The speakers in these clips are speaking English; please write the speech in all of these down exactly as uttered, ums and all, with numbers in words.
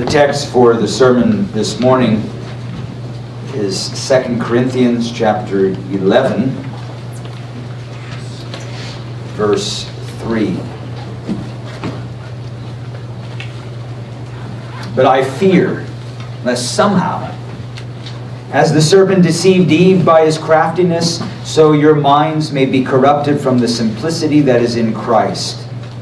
The text for the sermon this morning is Second Corinthians chapter eleven, verse three. But I fear lest somehow, as the serpent deceived Eve by his craftiness, so your minds may be corrupted from the simplicity that is in Christ.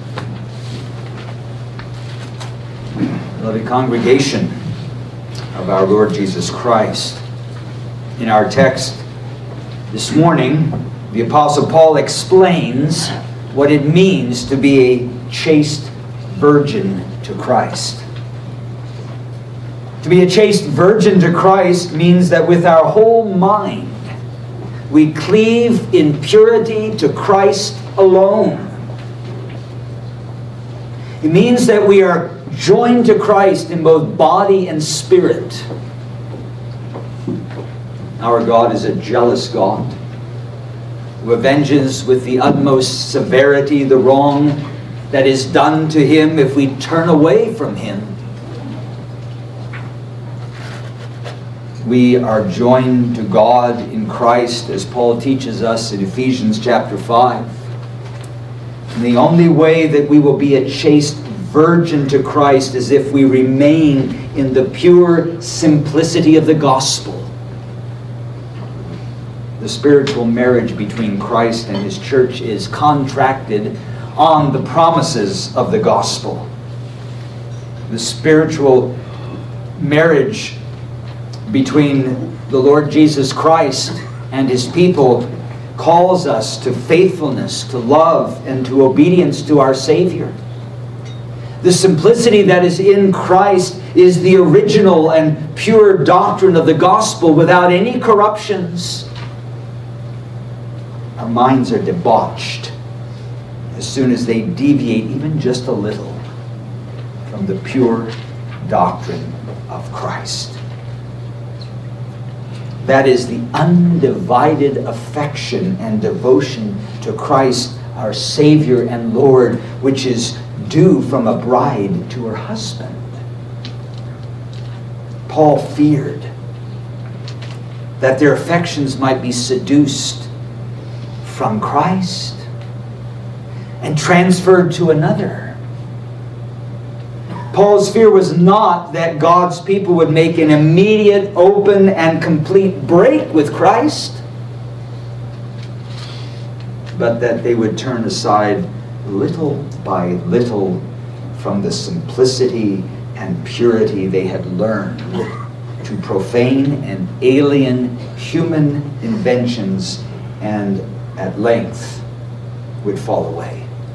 Beloved congregation of our Lord Jesus Christ, in our text this morning, the Apostle Paul explains what it means to be a chaste virgin to Christ. To be a chaste virgin to Christ means that with our whole mind, we cleave in purity to Christ alone. It means that we are joined to Christ in both body and spirit. Our God is a jealous God who avenges with the utmost severity the wrong that is done to him if we turn away from him. We are joined to God in Christ, as Paul teaches us in Ephesians chapter five. And the only way that we will be a chaste virgin to Christ is if we remain in the pure simplicity of the gospel. The spiritual marriage between Christ and his church is contracted on the promises of the gospel. The spiritual marriage between the Lord Jesus Christ and his people calls us to faithfulness, to love, and to obedience to our Savior. The simplicity that is in Christ is the original and pure doctrine of the gospel without any corruptions. Our minds are debauched as soon as they deviate even just a little from the pure doctrine of Christ. That is the undivided affection and devotion to Christ, our Savior and Lord, which is due from a bride to her husband. Paul feared that their affections might be seduced from Christ and transferred to another. Paul's fear was not that God's people would make an immediate, open, and complete break with Christ, but that they would turn aside little by little from the simplicity and purity they had learned to profane and alien human inventions, and at length would fall away.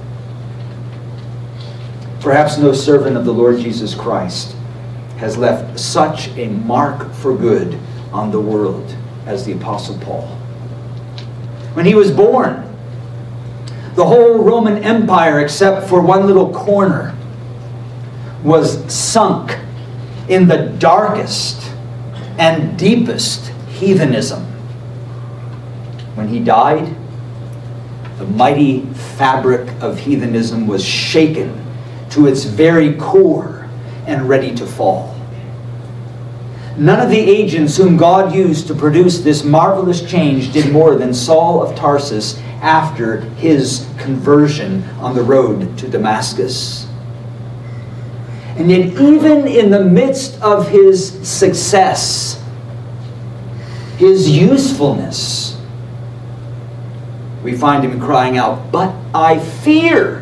Perhaps no servant of the Lord Jesus Christ has left such a mark for good on the world as the Apostle Paul. When he was born, the whole Roman Empire, except for one little corner, was sunk in the darkest and deepest heathenism. When he died, the mighty fabric of heathenism was shaken to its very core and ready to fall. None of the agents whom God used to produce this marvelous change did more than Saul of Tarsus after his conversion on the road to Damascus. And yet, even in the midst of his success, his usefulness, we find him crying out, "But I fear."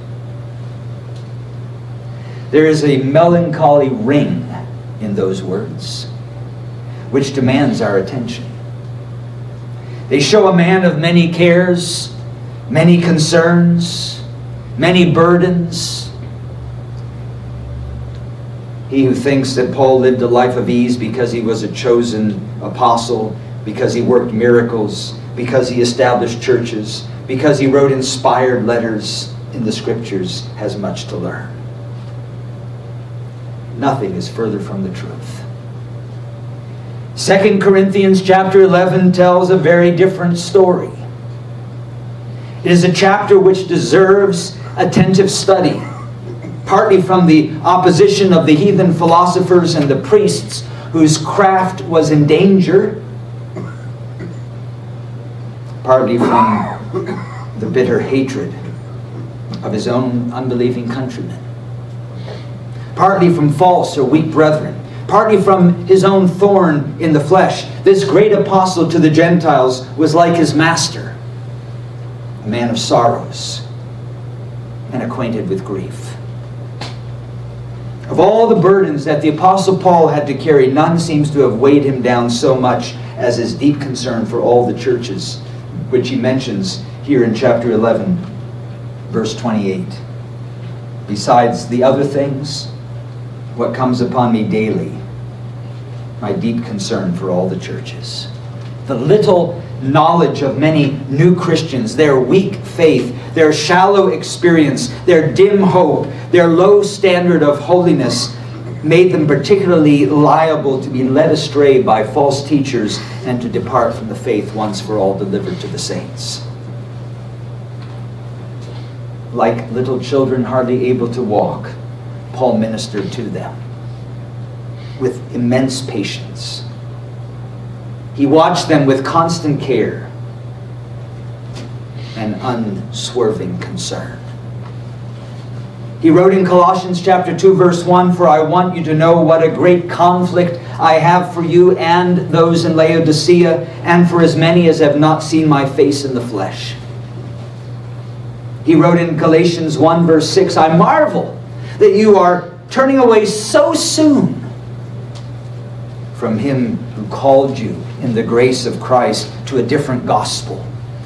There is a melancholy ring in those words, which demands our attention. They show a man of many cares, many concerns, many burdens. He who thinks that Paul lived a life of ease because he was a chosen apostle, because he worked miracles, because he established churches, because he wrote inspired letters in the Scriptures, has much to learn. Nothing is further from the truth. Second Corinthians chapter eleven tells a very different story. It is a chapter which deserves attentive study. partly from the opposition of the heathen philosophers and the priests whose craft was in danger, partly from the bitter hatred of his own unbelieving countrymen, partly from false or weak brethren, partly from his own thorn in the flesh. This great apostle to the Gentiles was like his master, a man of sorrows and acquainted with grief. Of all the burdens that the Apostle Paul had to carry, none seems to have weighed him down so much as his deep concern for all the churches, which he mentions here in chapter eleven, verse twenty-eight. Besides the other things, what comes upon me daily, my deep concern for all the churches. The little knowledge of many new Christians, their weak faith, their shallow experience, their dim hope, their low standard of holiness made them particularly liable to be led astray by false teachers and to depart from the faith once for all delivered to the saints. Like little children hardly able to walk, Paul ministered to them with immense patience. He watched them with constant care and unswerving concern. He wrote in Colossians chapter two, verse one, "For I want you to know what a great conflict I have for you and those in Laodicea, and for as many as have not seen my face in the flesh." He wrote in Galatians one, verse six, "I marvel that you are turning away so soon from him who called you in the grace of Christ to a different gospel."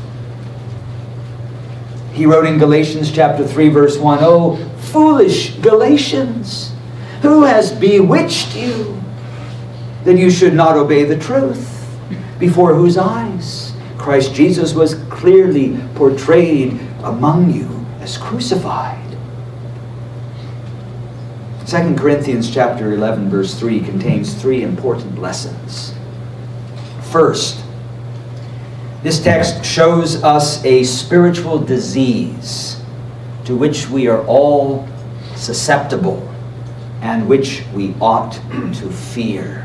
He wrote in Galatians chapter three, verse one, "Oh, foolish Galatians, who has bewitched you that you should not obey the truth, before whose eyes Christ Jesus was clearly portrayed among you as crucified." Second Corinthians chapter eleven, verse three contains three important lessons. First, this text shows us a spiritual disease to which we are all susceptible and which we ought to fear.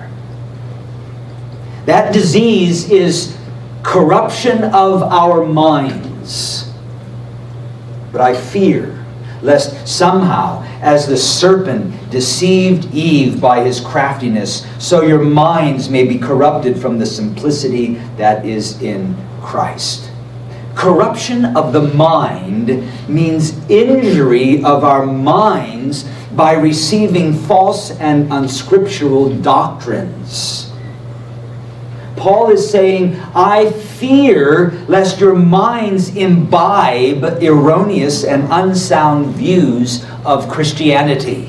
That disease is corruption of our minds. But I fear lest somehow, as the serpent deceived Eve by his craftiness, so your minds may be corrupted from the simplicity that is in Christ. Corruption of the mind means injury of our minds by receiving false and unscriptural doctrines. Paul is saying, I fear lest your minds imbibe erroneous and unsound views of Christianity,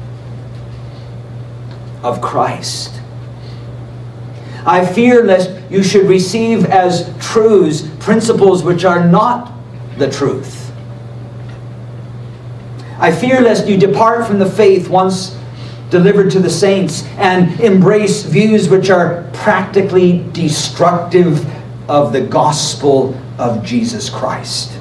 of Christ. I fear lest you should receive as truths principles which are not the truth. I fear lest you depart from the faith once delivered to the saints and embrace views which are practically destructive of the gospel of Jesus Christ.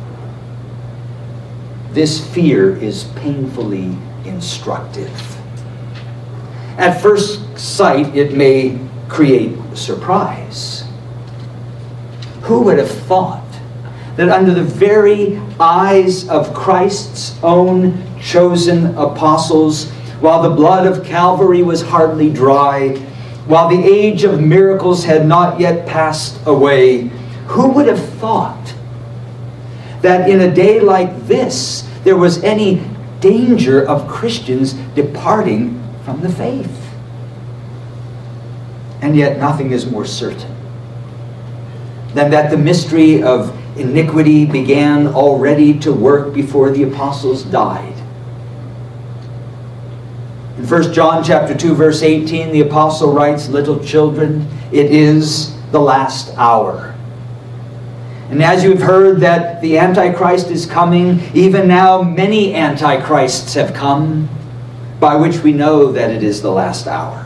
This fear is painfully instructive. At first sight, it may create surprise. Who would have thought that under the very eyes of Christ's own chosen apostles, while the blood of Calvary was hardly dry, while the age of miracles had not yet passed away, who would have thought that in a day like this there was any danger of Christians departing from the faith? And yet nothing is more certain than that the mystery of iniquity began already to work before the apostles died. In First John chapter two, verse eighteen, the apostle writes, "Little children, it is the last hour. And as you have heard that the Antichrist is coming, even now many Antichrists have come, by which we know that it is the last hour."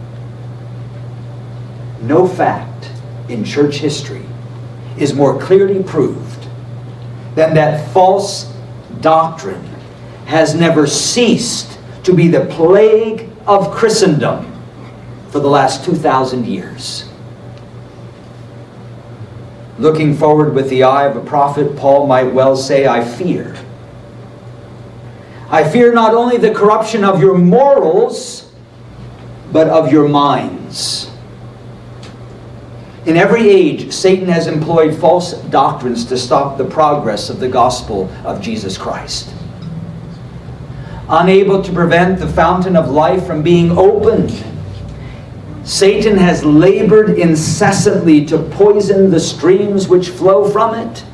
No fact in church history is more clearly proved than that false doctrine has never ceased to be the plague of Christendom for the last two thousand years. Looking forward with the eye of a prophet, Paul might well say, I fear. I fear not only the corruption of your morals, but of your minds. In every age, Satan has employed false doctrines to stop the progress of the gospel of Jesus Christ. Unable to prevent the fountain of life from being opened, Satan has labored incessantly to poison the streams which flow from it.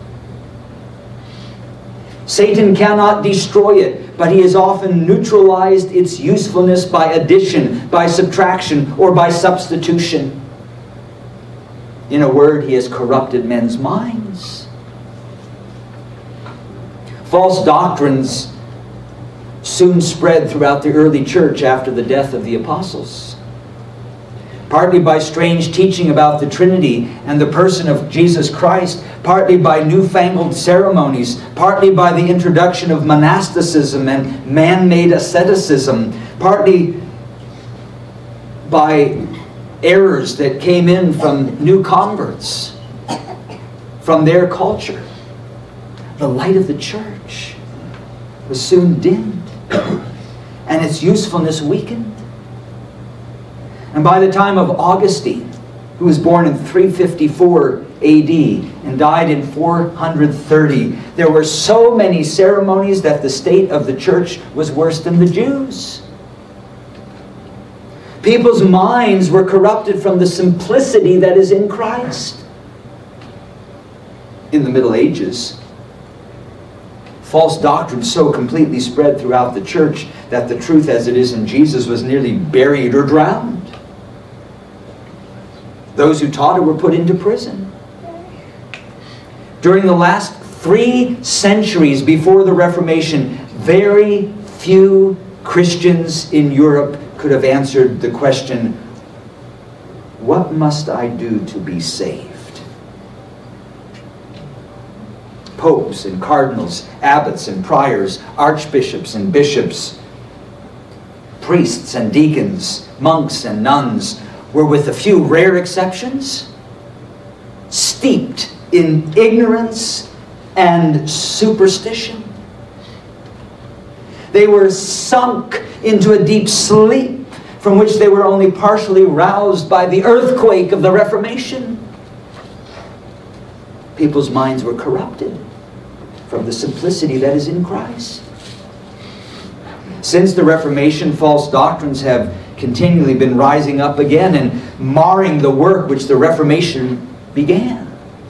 Satan cannot destroy it, but he has often neutralized its usefulness by addition, by subtraction, or by substitution. In a word, he has corrupted men's minds. False doctrines soon spread throughout the early church after the death of the apostles. Partly by strange teaching about the Trinity and the person of Jesus Christ, partly by newfangled ceremonies, partly by the introduction of monasticism and man-made asceticism, partly by errors that came in from new converts, from their culture. The light of the church was soon dimmed, and its usefulness weakened. And by the time of Augustine, who was born in three fifty-four A D and died in four hundred thirty, there were so many ceremonies that the state of the church was worse than the Jews. People's minds were corrupted from the simplicity that is in Christ. In the Middle Ages, false doctrine so completely spread throughout the church that the truth as it is in Jesus was nearly buried or drowned. Those who taught it were put into prison. During the last three centuries before the Reformation, very few Christians in Europe could have answered the question, what must I do to be saved? Popes and cardinals, abbots and priors, archbishops and bishops, priests and deacons, monks and nuns, were, with a few rare exceptions, steeped in ignorance and superstition. They were sunk into a deep sleep from which they were only partially roused by the earthquake of the Reformation. People's minds were corrupted from the simplicity that is in Christ. Since the Reformation, false doctrines have continually been rising up again and marring the work which the Reformation began.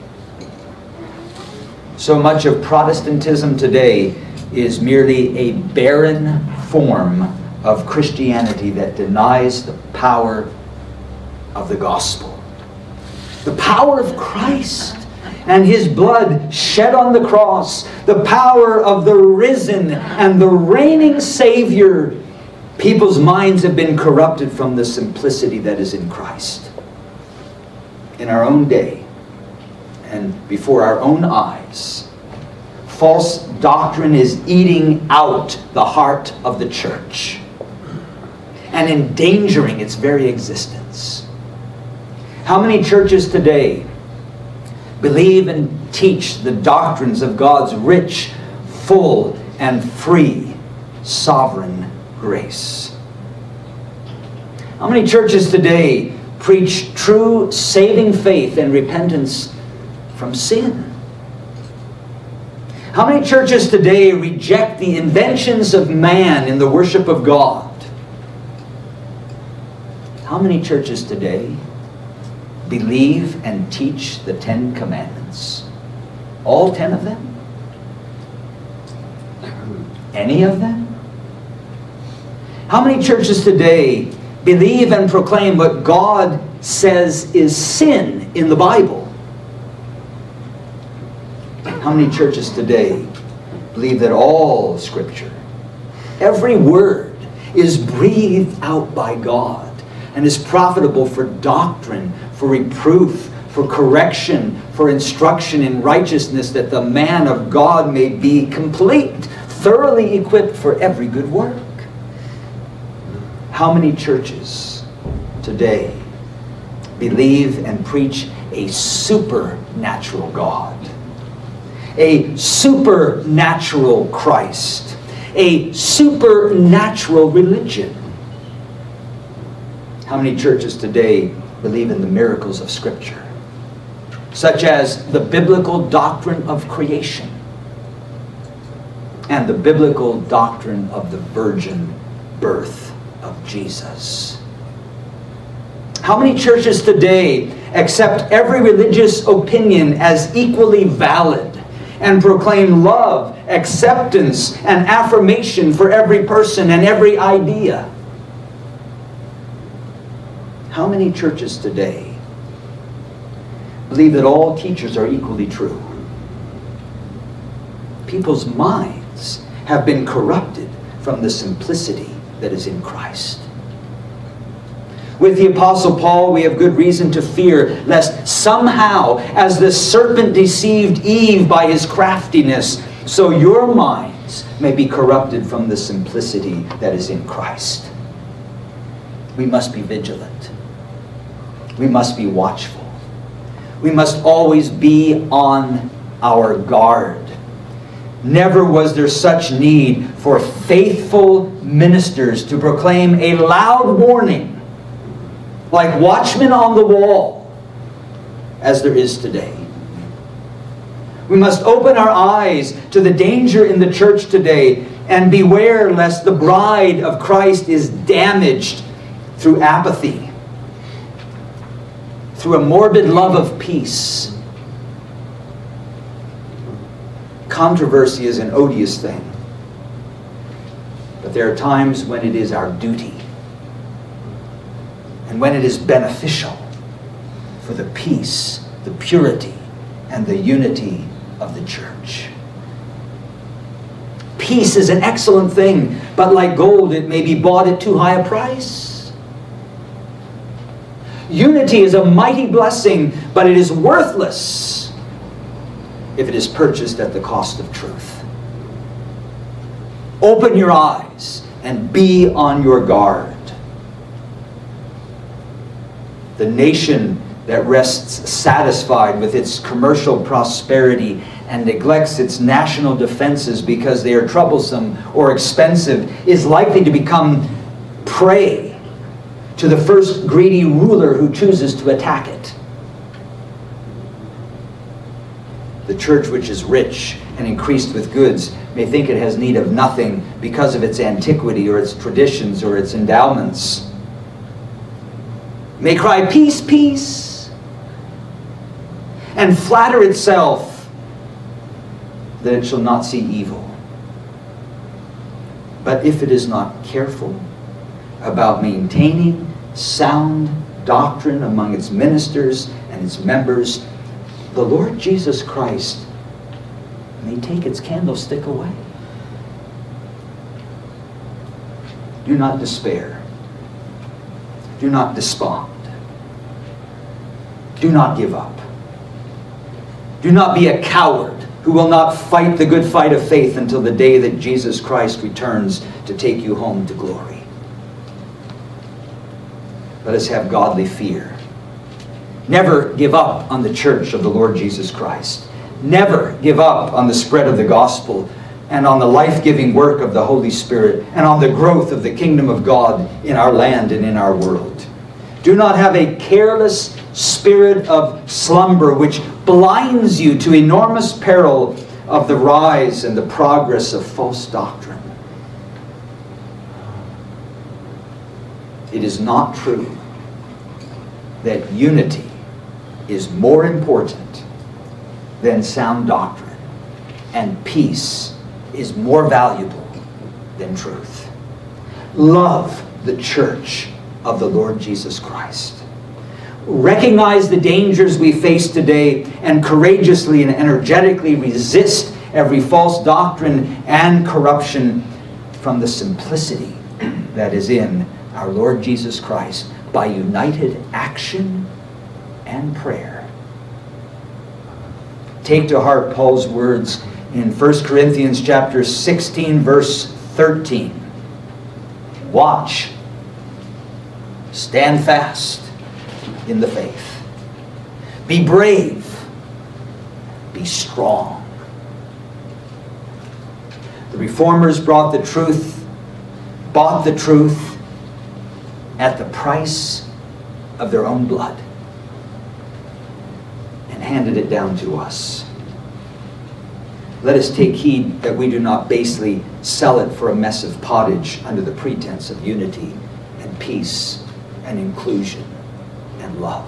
So much of Protestantism today is merely a barren form of Christianity that denies the power of the gospel. The power of Christ and His blood shed on the cross, the power of the risen and the reigning Savior. People's minds have been corrupted from the simplicity that is in Christ. In our own day and before our own eyes, false doctrine is eating out the heart of the church and endangering its very existence. How many churches today believe and teach the doctrines of God's rich, full, and free sovereign grace? How many churches today preach true saving faith and repentance from sin? How many churches today reject the inventions of man in the worship of God? How many churches today believe and teach the Ten Commandments? All ten of them? Any of them? How many churches today believe and proclaim what God says is sin in the Bible? How many churches today believe that all Scripture, every word, is breathed out by God and is profitable for doctrine, for reproof, for correction, for instruction in righteousness, that the man of God may be complete, thoroughly equipped for every good work. How many churches today believe and preach a supernatural God, a supernatural Christ, a supernatural religion? How many churches today believe in the miracles of Scripture, such as the biblical doctrine of creation and the biblical doctrine of the virgin birth of Jesus? How many churches today accept every religious opinion as equally valid and proclaim love, acceptance, and affirmation for every person and every idea? How many churches today believe that all teachers are equally true? People's minds have been corrupted from the simplicity that is in Christ. With the Apostle Paul, we have good reason to fear lest somehow, as the serpent deceived Eve by his craftiness, so your minds may be corrupted from the simplicity that is in Christ. We must be vigilant. We must be watchful. We must always be on our guard. Never was there such need for faithful ministers to proclaim a loud warning, like watchmen on the wall, as there is today. We must open our eyes to the danger in the church today and beware lest the bride of Christ is damaged through apathy, through a morbid love of peace. Controversy is an odious thing, but there are times when it is our duty and when it is beneficial for the peace, the purity, and the unity of the church. Peace is an excellent thing, but like gold, it may be bought at too high a price. Unity is a mighty blessing, but it is worthless if it is purchased at the cost of truth. Open your eyes and be on your guard. The nation that rests satisfied with its commercial prosperity and neglects its national defenses because they are troublesome or expensive is likely to become prey to the first greedy ruler who chooses to attack it. The church which is rich and increased with goods may think it has need of nothing because of its antiquity or its traditions or its endowments. May cry, peace, peace, and flatter itself that it shall not see evil. But if it is not careful about maintaining sound doctrine among its ministers and its members, the Lord Jesus Christ may take its candlestick away. Do not despair. Do not despond. Do not give up. Do not be a coward who will not fight the good fight of faith until the day that Jesus Christ returns to take you home to glory. Let us have godly fear. Never give up on the church of the Lord Jesus Christ. Never give up on the spread of the gospel and on the life-giving work of the Holy Spirit and on the growth of the kingdom of God in our land and in our world. Do not have a careless spirit of slumber which blinds you to enormous peril of the rise and the progress of false doctrine. It is not true that unity is more important than sound doctrine, and peace is more valuable than truth. Love the church of the Lord Jesus Christ. Recognize the dangers we face today and courageously and energetically resist every false doctrine and corruption from the simplicity that is in our Lord Jesus Christ by united action and prayer. Take to heart Paul's words in First Corinthians chapter sixteen, verse thirteen. Watch. Stand fast in the faith. Be brave. Be strong. The Reformers brought the truth, bought the truth at the price of their own blood and handed it down to us. Let us take heed that we do not basely sell it for a mess of pottage under the pretense of unity and peace and inclusion and love.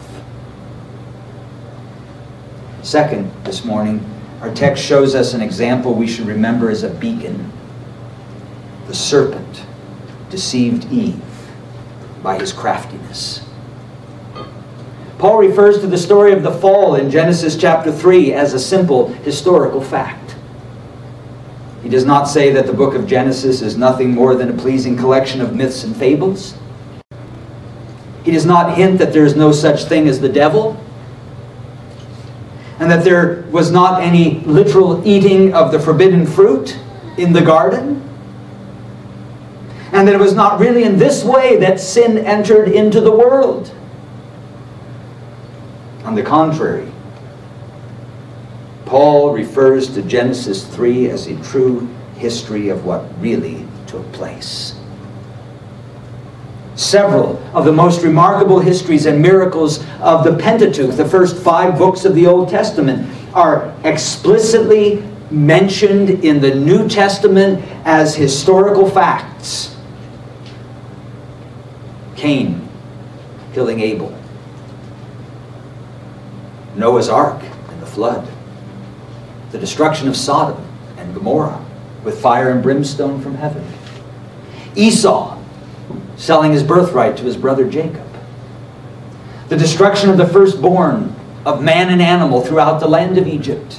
Second, this morning, our text shows us an example we should remember as a beacon. The serpent deceived Eve by his craftiness. Paul refers to the story of the fall in Genesis chapter three as a simple historical fact. He does not say that the book of Genesis is nothing more than a pleasing collection of myths and fables. He does not hint that there is no such thing as the devil, and that there was not any literal eating of the forbidden fruit in the garden, and that it was not really in this way that sin entered into the world. On the contrary, Paul refers to Genesis three as a true history of what really took place. Several of the most remarkable histories and miracles of the Pentateuch, the first five books of the Old Testament, are explicitly mentioned in the New Testament as historical facts. Cain killing Abel. Noah's Ark and the flood. The destruction of Sodom and Gomorrah with fire and brimstone from heaven. Esau selling his birthright to his brother Jacob. The destruction of the firstborn of man and animal throughout the land of Egypt.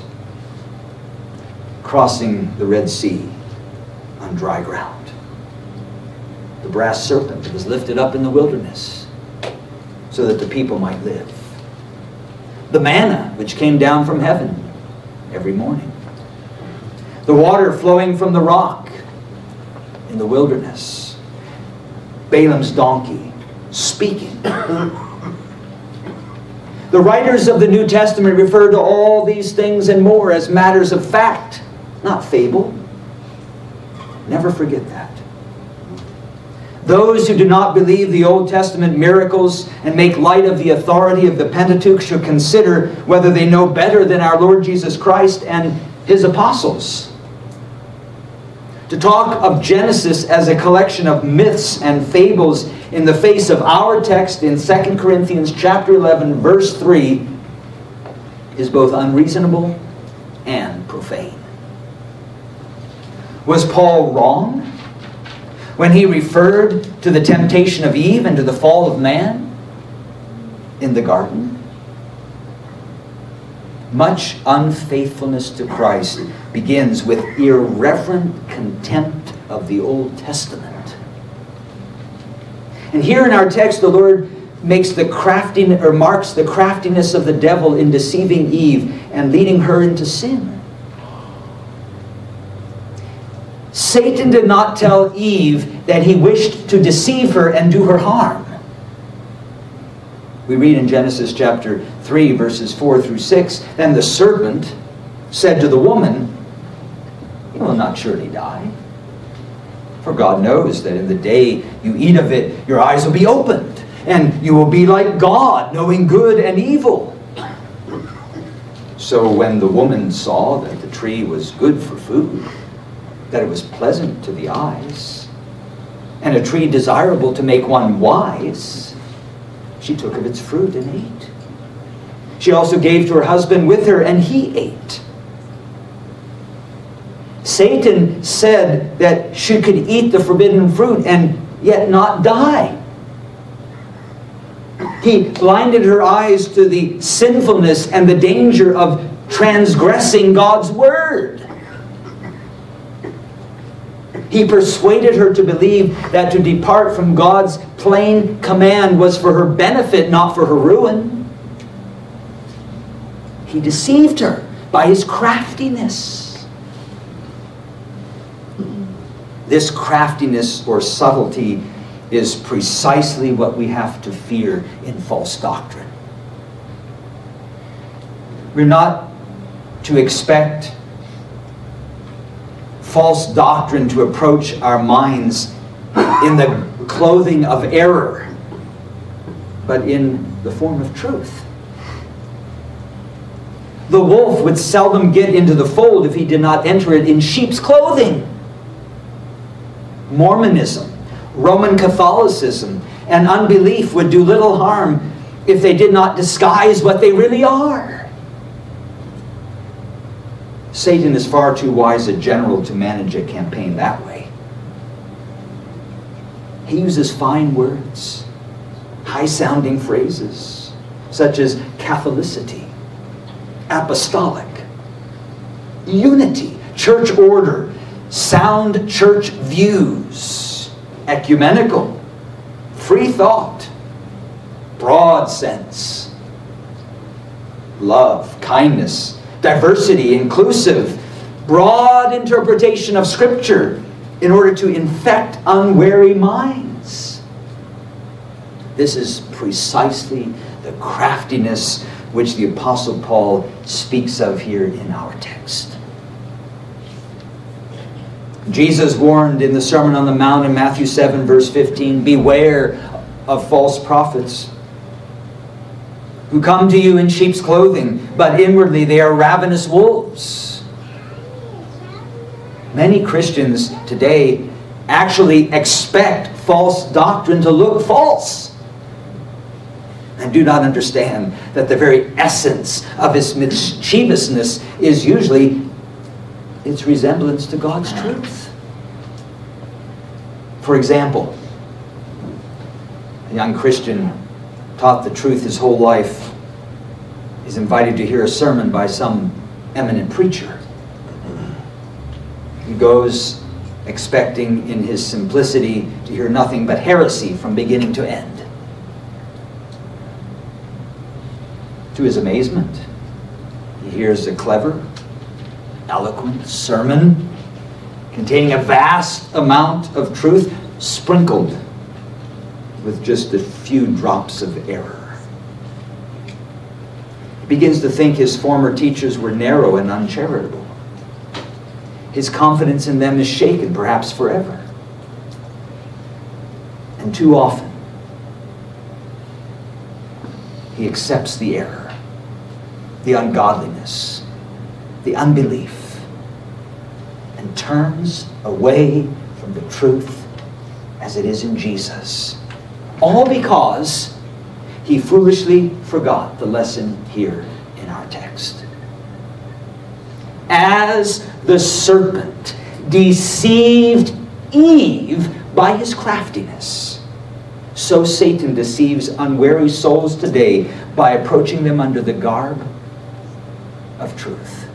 Crossing the Red Sea on dry ground. The brass serpent that was lifted up in the wilderness so that the people might live. The manna which came down from heaven every morning. The water flowing from the rock in the wilderness. Balaam's donkey speaking. The writers of the New Testament refer to all these things and more as matters of fact, not fable. Never forget that. Those who do not believe the Old Testament miracles and make light of the authority of the Pentateuch should consider whether they know better than our Lord Jesus Christ and His apostles. To talk of Genesis as a collection of myths and fables in the face of our text in Second Corinthians chapter eleven, verse three, is both unreasonable and profane. Was Paul wrong when he referred to the temptation of Eve and to the fall of man in the garden? Much unfaithfulness to Christ begins with irreverent contempt of the Old Testament. And here in our text, the Lord makes the craftiness, or marks the craftiness of the devil in deceiving Eve and leading her into sin. Satan did not tell Eve that he wished to deceive her and do her harm. We read in Genesis chapter three, verses four through six, "Then the serpent said to the woman, 'You will not surely die. For God knows that in the day you eat of it, your eyes will be opened, and you will be like God, knowing good and evil.' So when the woman saw that the tree was good for food, that it was pleasant to the eyes, and a tree desirable to make one wise, she took of its fruit and ate. She also gave to her husband with her, and he ate." Satan said that she could eat the forbidden fruit and yet not die. He blinded her eyes to the sinfulness and the danger of transgressing God's word. He persuaded her to believe that to depart from God's plain command was for her benefit, not for her ruin. He deceived her by his craftiness. This craftiness or subtlety is precisely what we have to fear in false doctrine. We're not to expect false doctrine to approach our minds in the clothing of error, but in the form of truth. The wolf would seldom get into the fold if he did not enter it in sheep's clothing. Mormonism, Roman Catholicism, and unbelief would do little harm if they did not disguise what they really are. Satan is far too wise a general to manage a campaign that way. He uses fine words, high-sounding phrases, such as Catholicity, apostolic, unity, church order, sound church views, ecumenical, free thought, broad sense, love, kindness, diversity, inclusive, broad interpretation of Scripture in order to infect unwary minds. This is precisely the craftiness which the Apostle Paul speaks of here in our text. Jesus warned in the Sermon on the Mount in Matthew seven, verse fifteen, beware of false prophets who come to you in sheep's clothing, but inwardly they are ravenous wolves. Many Christians today actually expect false doctrine to look false and do not understand that the very essence of its mischievousness is usually its resemblance to God's truth. For example, a young Christian taught the truth his whole life is invited to hear a sermon by some eminent preacher. He goes expecting in his simplicity to hear nothing but heresy from beginning to end. To his amazement, he hears a clever, eloquent sermon containing a vast amount of truth sprinkled with just a few drops of error. He begins to think his former teachers were narrow and uncharitable. His confidence in them is shaken, perhaps forever. And too often, he accepts the error, the ungodliness, the unbelief, and turns away from the truth as it is in Jesus. All because he foolishly forgot the lesson here in our text. As the serpent deceived Eve by his craftiness, so Satan deceives unwary souls today by approaching them under the garb of truth.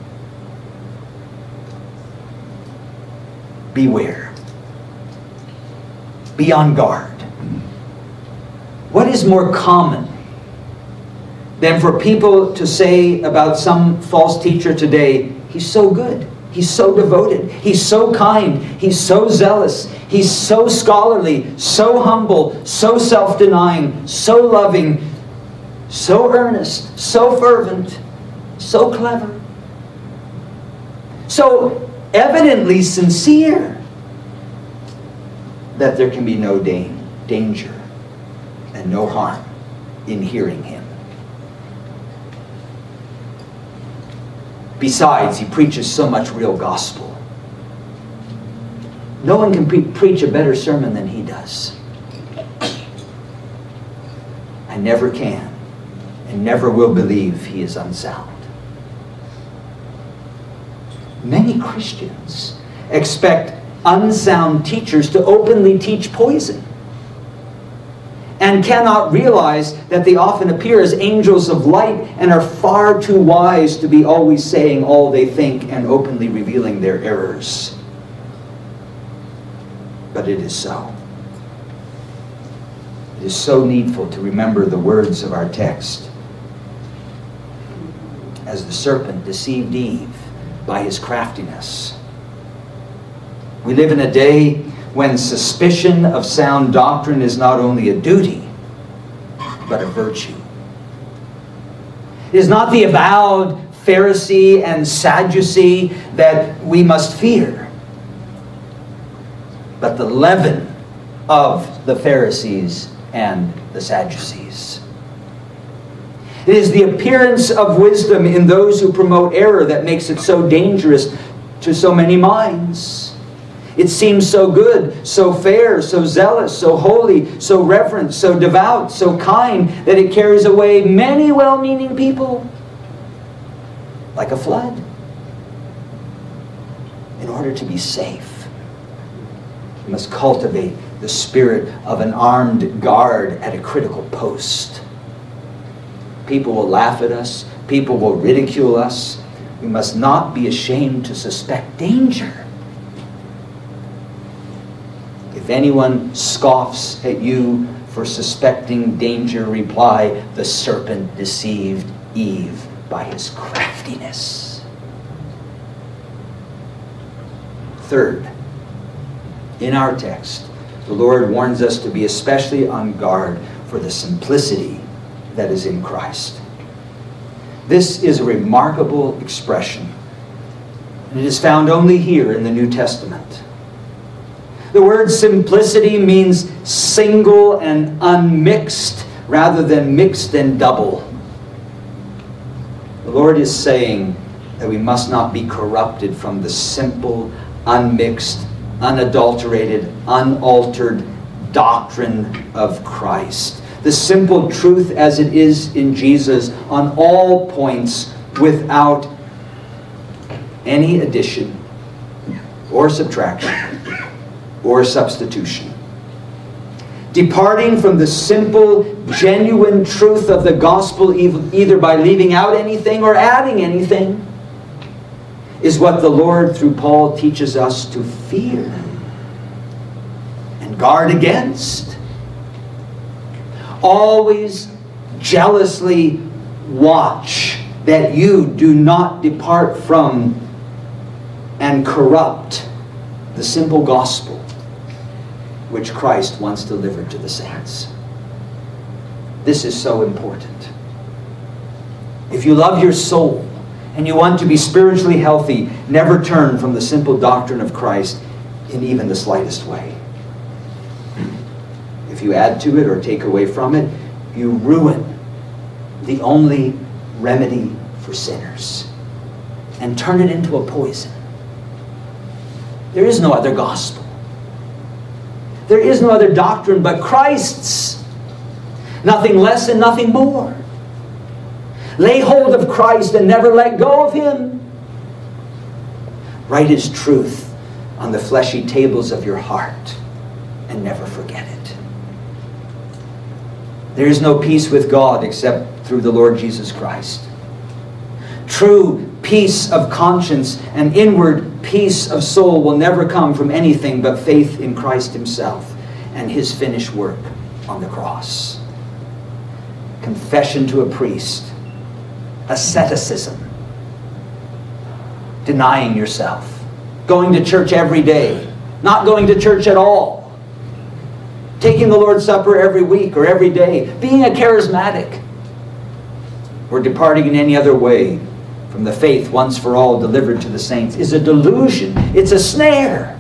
Beware. Be on guard. What is more common than for people to say about some false teacher today, he's so good, he's so devoted, he's so kind, he's so zealous, he's so scholarly, so humble, so self-denying, so loving, so earnest, so fervent, so clever, so evidently sincere that there can be no da- danger and no harm in hearing him. Besides, he preaches so much real gospel. No one can pre- preach a better sermon than he does. I never can and never will believe he is unsound. Many Christians expect unsound teachers to openly teach poison and cannot realize that they often appear as angels of light and are far too wise to be always saying all they think and openly revealing their errors. But it is so. It is so needful to remember the words of our text. As the serpent deceived Eve by his craftiness, We live in a day when suspicion of sound doctrine is not only a duty, but a virtue. It is not the avowed Pharisee and Sadducee that we must fear, but the leaven of the Pharisees and the Sadducees. It is the appearance of wisdom in those who promote error that makes it so dangerous to so many minds. It seems so good, so fair, so zealous, so holy, so reverent, so devout, so kind, that it carries away many well-meaning people like a flood. In order to be safe, we must cultivate the spirit of an armed guard at a critical post. People will laugh at us. People will ridicule us. We must not be ashamed to suspect danger. If anyone scoffs at you for suspecting danger, reply, the serpent deceived Eve by his craftiness. Third, in our text, the Lord warns us to be especially on guard for the simplicity that is in Christ. This is a remarkable expression, and it is found only here in the New Testament. The word simplicity means single and unmixed rather than mixed and double. The Lord is saying that we must not be corrupted from the simple, unmixed, unadulterated, unaltered doctrine of Christ. The simple truth as it is in Jesus on all points without any addition or subtraction or substitution. Departing from the simple, genuine truth of the gospel either by leaving out anything or adding anything is what the Lord through Paul teaches us to fear and guard against. Always jealously watch that you do not depart from and corrupt the simple gospel which Christ once delivered to the saints. This is so important. If you love your soul and you want to be spiritually healthy, never turn from the simple doctrine of Christ in even the slightest way. If you add to it or take away from it, you ruin the only remedy for sinners and turn it into a poison. There is no other gospel. There is no other doctrine but Christ's. Nothing less and nothing more. Lay hold of Christ and never let go of Him. Write His truth on the fleshy tables of your heart and never forget it. There is no peace with God except through the Lord Jesus Christ. True peace of conscience and inward peace of soul will never come from anything but faith in Christ Himself and His finished work on the cross. Confession to a priest. Asceticism. Denying yourself. Going to church every day. Not going to church at all. Taking the Lord's Supper every week or every day. Being a charismatic. Or departing in any other way from the faith once for all delivered to the saints is a delusion. It's a snare.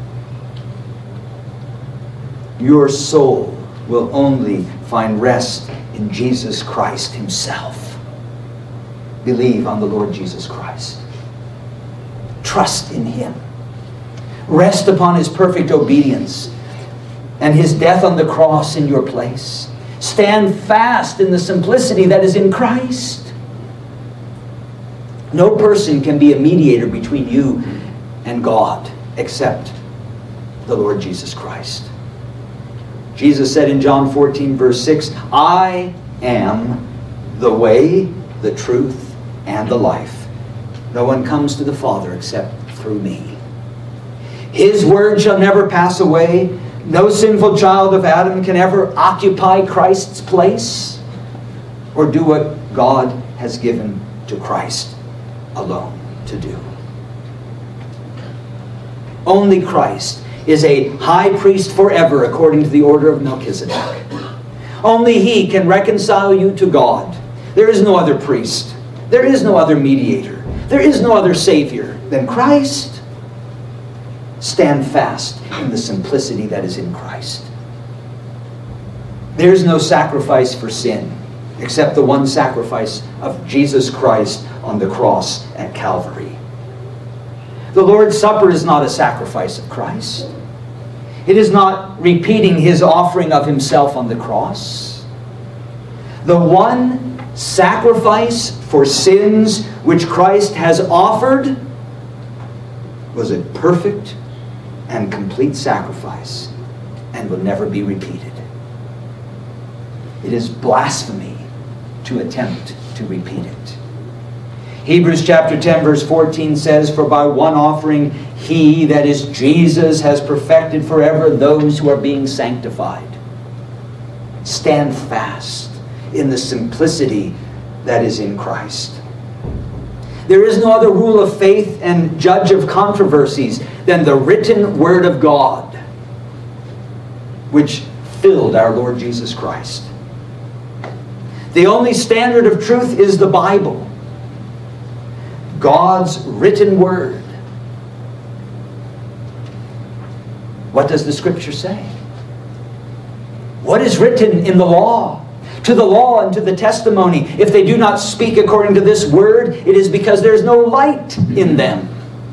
Your soul will only find rest in Jesus Christ Himself. Believe on the Lord Jesus Christ. Trust in Him. Rest upon His perfect obedience and His death on the cross in your place. Stand fast in the simplicity that is in Christ. No person can be a mediator between you and God except the Lord Jesus Christ. Jesus said in John fourteen verse six, I am the way, the truth, and the life. No one comes to the Father except through me. His word shall never pass away. No sinful child of Adam can ever occupy Christ's place or do what God has given to Christ alone to do. Only Christ is a high priest forever according to the order of Melchizedek. Only he can reconcile you to God. There is no other priest. There is no other mediator. There is no other Savior than Christ. Stand fast in the simplicity that is in Christ. There is no sacrifice for sin except the one sacrifice of Jesus Christ on the cross at Calvary. The Lord's Supper is not a sacrifice of Christ. It is not repeating his offering of himself on the cross. The one sacrifice for sins which Christ has offered was a perfect and complete sacrifice and will never be repeated. It is blasphemy to attempt to repeat it. Hebrews chapter ten verse fourteen says, "For by one offering he, that is Jesus, has perfected forever those who are being sanctified." Stand fast in the simplicity that is in Christ. There is no other rule of faith and judge of controversies than the written Word of God, which filled our Lord Jesus Christ. The only standard of truth is the Bible, God's written Word. What does the Scripture say? What is written in the law? To the law and to the testimony, if they do not speak according to this word, it is because there is no light in them.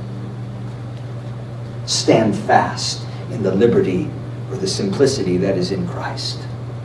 Stand fast in the liberty or the simplicity that is in Christ.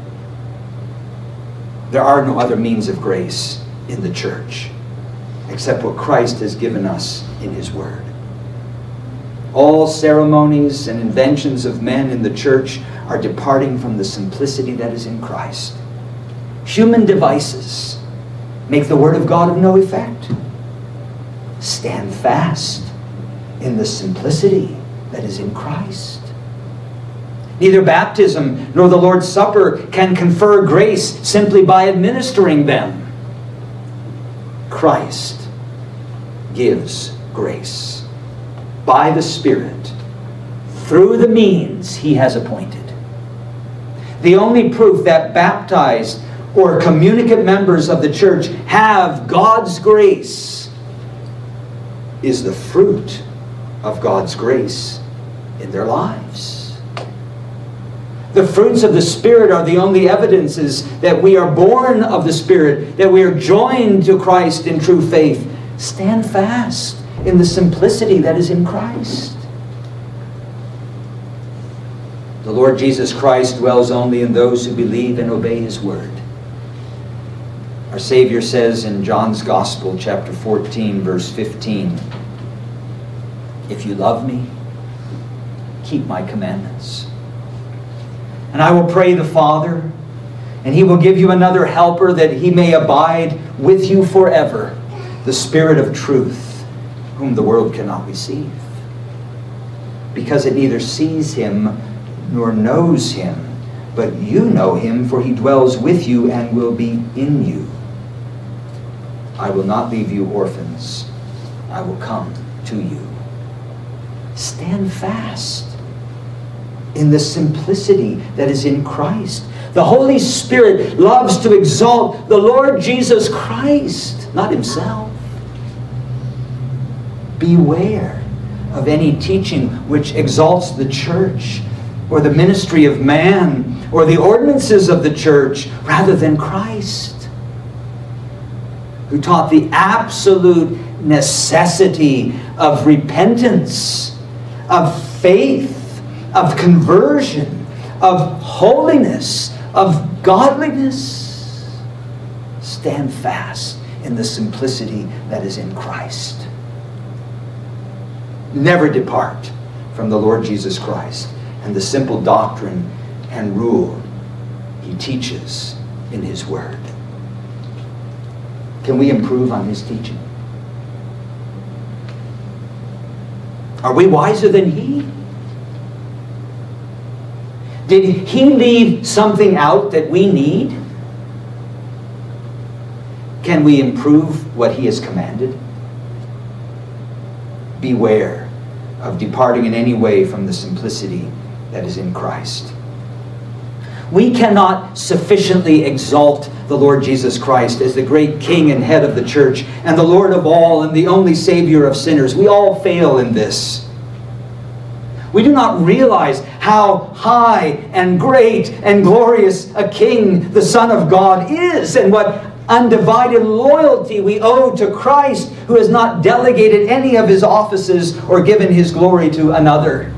There are no other means of grace in the church except what Christ has given us in his word. All ceremonies and inventions of men in the church are departing from the simplicity that is in Christ. Human devices make the Word of God of no effect. Stand fast in the simplicity that is in Christ. Neither baptism nor the Lord's Supper can confer grace simply by administering them. Christ gives grace by the Spirit through the means he has appointed. The only proof that baptized or communicant members of the church have God's grace is the fruit of God's grace in their lives. The fruits of the Spirit are the only evidences that we are born of the Spirit, that we are joined to Christ in true faith. Stand fast in the simplicity that is in Christ. The Lord Jesus Christ dwells only in those who believe and obey his word. Our Savior says in John's Gospel, chapter fourteen, verse fifteen, "If you love me, keep my commandments. And I will pray the Father, and he will give you another helper, that he may abide with you forever, the Spirit of truth, whom the world cannot receive, because it neither sees him nor knows him. But you know him, for he dwells with you and will be in you. I will not leave you orphans. I will come to you." Stand fast in the simplicity that is in Christ. The Holy Spirit loves to exalt the Lord Jesus Christ, not himself. Beware of any teaching which exalts the church or the ministry of man or the ordinances of the church rather than Christ, who taught the absolute necessity of repentance, of faith, of conversion, of holiness, of godliness. Stand fast in the simplicity that is in Christ. Never depart from the Lord Jesus Christ and the simple doctrine and rule he teaches in his word. Can we improve on his teaching? Are we wiser than he? Did he leave something out that we need? Can we improve what he has commanded? Beware of departing in any way from the simplicity that is in Christ. We cannot sufficiently exalt the Lord Jesus Christ as the great King and head of the church and the Lord of all and the only Savior of sinners. We all fail in this. We do not realize how high and great and glorious a King the Son of God is, and what undivided loyalty we owe to Christ, who has not delegated any of his offices or given his glory to another.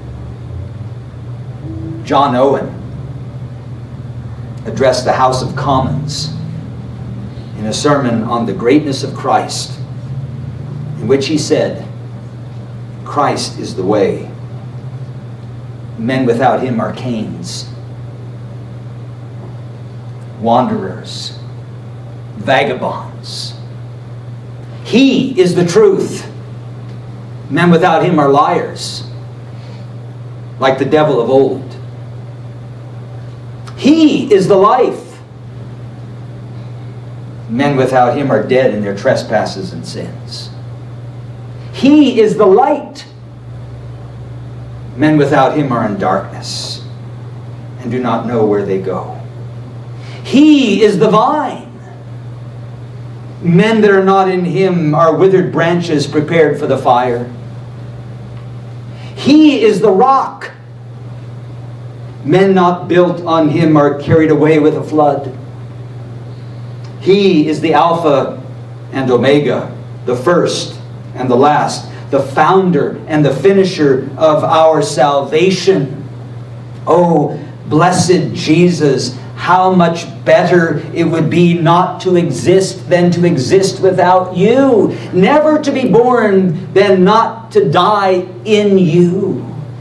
John Owen addressed the House of Commons in a sermon on the greatness of Christ, in which he said, "Christ is the way. Men without him are Cains, wanderers, vagabonds. He is the truth. Men without him are liars, like the devil of old. He is the life. Men without him are dead in their trespasses and sins. He is the light. Men without him are in darkness and do not know where they go. He is the vine. Men that are not in him are withered branches prepared for the fire. He is the rock. Men not built on him are carried away with a flood. He is the Alpha and Omega, the first and the last, the founder and the finisher of our salvation. Oh, blessed Jesus, how much better it would be not to exist than to exist without you. Never to be born than not to die in you.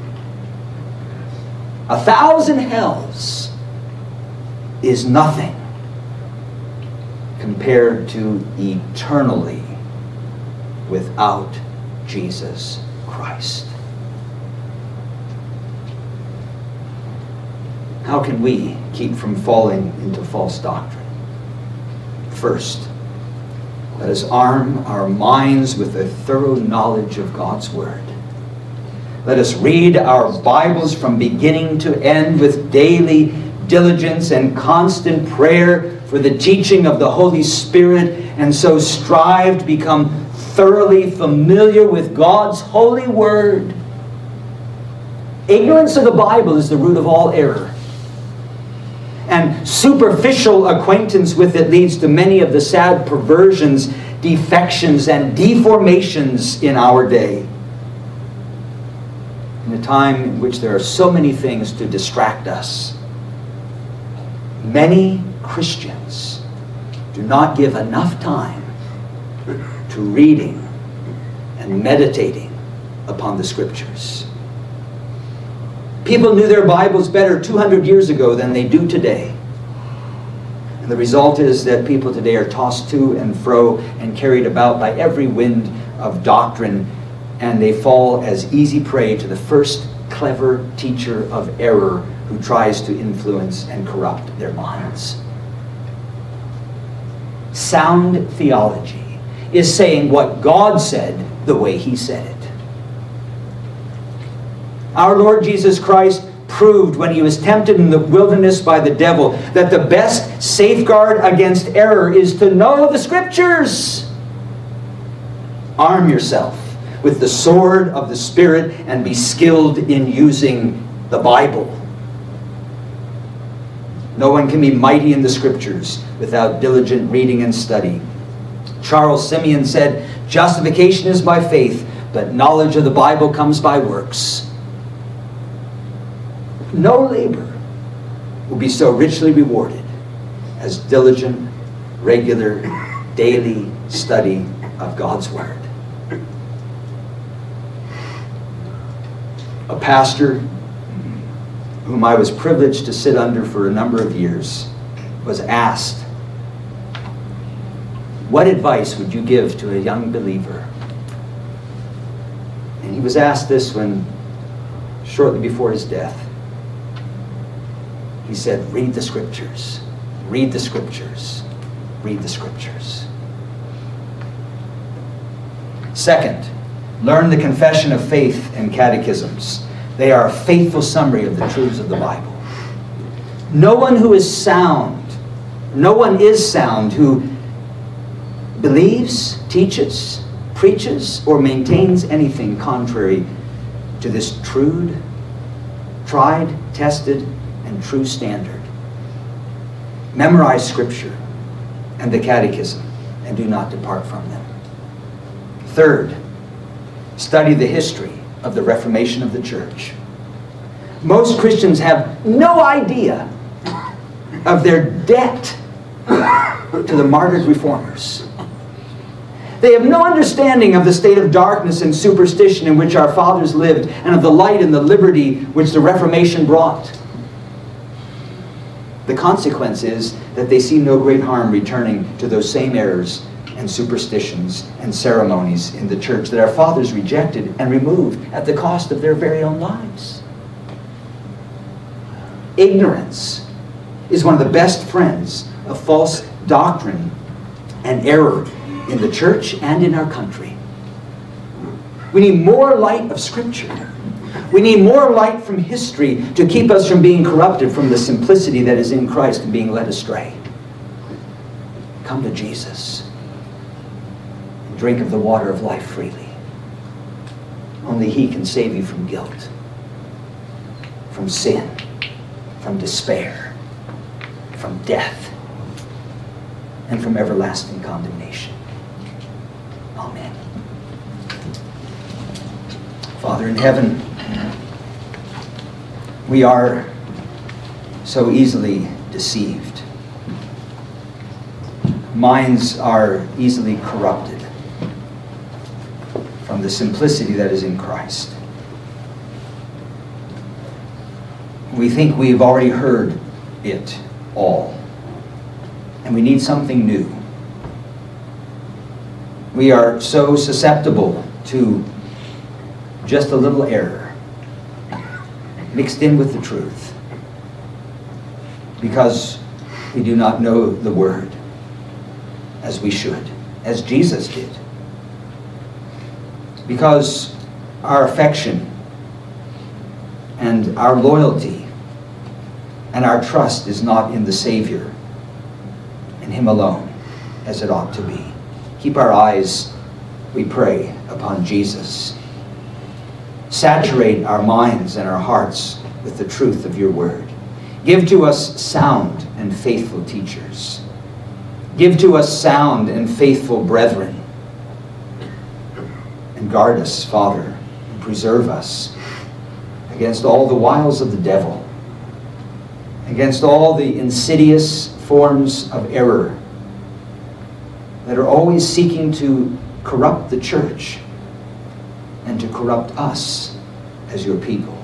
A thousand hells is nothing compared to eternally without Jesus Christ. How can we keep from falling into false doctrine? First, let us arm our minds with a thorough knowledge of God's Word. Let us read our Bibles from beginning to end with daily diligence and constant prayer for the teaching of the Holy Spirit, and so strive to become thoroughly familiar with God's holy Word. Ignorance of the Bible is the root of all error, and superficial acquaintance with it leads to many of the sad perversions, defections, and deformations in our day. In a time in which there are so many things to distract us, many Christians do not give enough time to reading and meditating upon the Scriptures. People knew their Bibles better two hundred years ago than they do today. And the result is that people today are tossed to and fro and carried about by every wind of doctrine, and they fall as easy prey to the first clever teacher of error who tries to influence and corrupt their minds. Sound theology is saying what God said the way He said it. Our Lord Jesus Christ proved when He was tempted in the wilderness by the devil that the best safeguard against error is to know the Scriptures. Arm yourself with the sword of the Spirit and be skilled in using the Bible. No one can be mighty in the Scriptures without diligent reading and study. Charles Simeon said, "Justification is by faith, but knowledge of the Bible comes by works." No labor will be so richly rewarded as diligent, regular, daily study of God's Word. A pastor whom I was privileged to sit under for a number of years was asked, "What advice would you give to a young believer?" And he was asked this when, shortly before his death, he said, "Read the Scriptures, read the Scriptures, read the Scriptures." Second, Learn the Confession of Faith and catechisms. They are a faithful summary of the truths of the Bible. No one who is sound, no one is sound who believes, teaches, preaches, or maintains anything contrary to this true, tried, tested, and true standard. Memorize Scripture and the Catechism, and do not depart from them. Third, study the history of the Reformation of the Church. Most Christians have no idea of their debt to the martyred reformers. They have no understanding of the state of darkness and superstition in which our fathers lived, and of the light and the liberty which the Reformation brought. The consequence is that they see no great harm returning to those same errors and superstitions and ceremonies in the church that our fathers rejected and removed at the cost of their very own lives. Ignorance is one of the best friends of false doctrine and error in the church and in our country. We need more light of Scripture. We need more light from history to keep us from being corrupted from the simplicity that is in Christ and being led astray. Come to Jesus and drink of the water of life freely. Only He can save you from guilt, from sin, from despair, from death, and from everlasting condemnation. Amen. Father in heaven, we are so easily deceived. Minds are easily corrupted from the simplicity that is in Christ. We think we've already heard it all, and we need something new. We are so susceptible to just a little error mixed in with the truth because we do not know the Word as we should, as Jesus did. Because our affection and our loyalty and our trust is not in the Savior, in Him alone, as it ought to be. Keep our eyes, we pray, upon Jesus. Saturate our minds and our hearts with the truth of your word. Give to us sound and faithful teachers. Give to us sound and faithful brethren. And guard us, Father, and preserve us against all the wiles of the devil, against all the insidious forms of error that are always seeking to corrupt the church and to corrupt us as your people.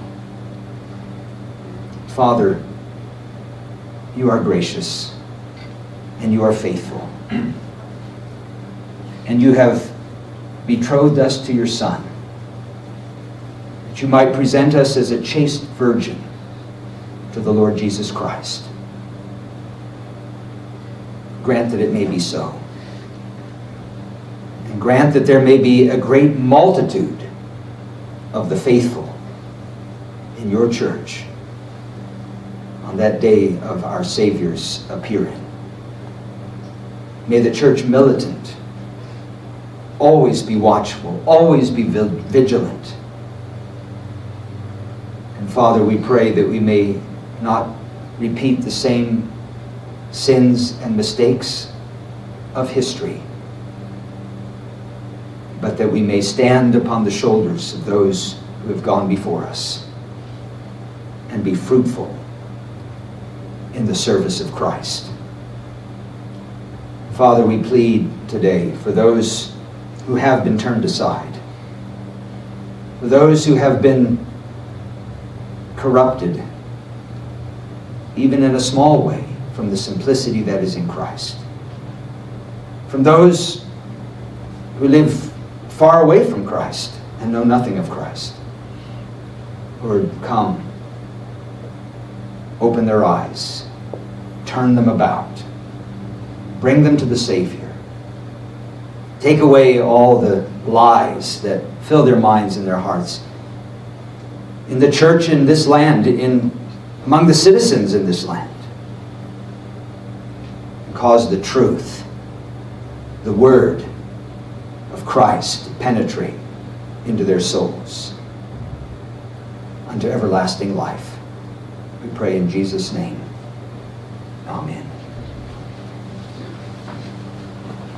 Father, you are gracious and you are faithful. And you have betrothed us to your Son, that you might present us as a chaste virgin to the Lord Jesus Christ. Grant that it may be so. And grant that there may be a great multitude of the faithful in your church on that day of our Savior's appearing. May the church militant always be watchful, always be vigilant. And Father, we pray that we may not repeat the same sins and mistakes of history, but that we may stand upon the shoulders of those who have gone before us and be fruitful in the service of Christ. Father, we plead today for those who have been turned aside, for those who have been corrupted, even in a small way, from the simplicity that is in Christ, from those who live far away from Christ and know nothing of Christ. Lord, come, open their eyes, turn them about, bring them to the Savior. Take away all the lies that fill their minds and their hearts. In the church in this land, in among the citizens in this land. And cause the truth, the word of Christ to penetrate into their souls unto everlasting life. We pray in Jesus' name. Amen.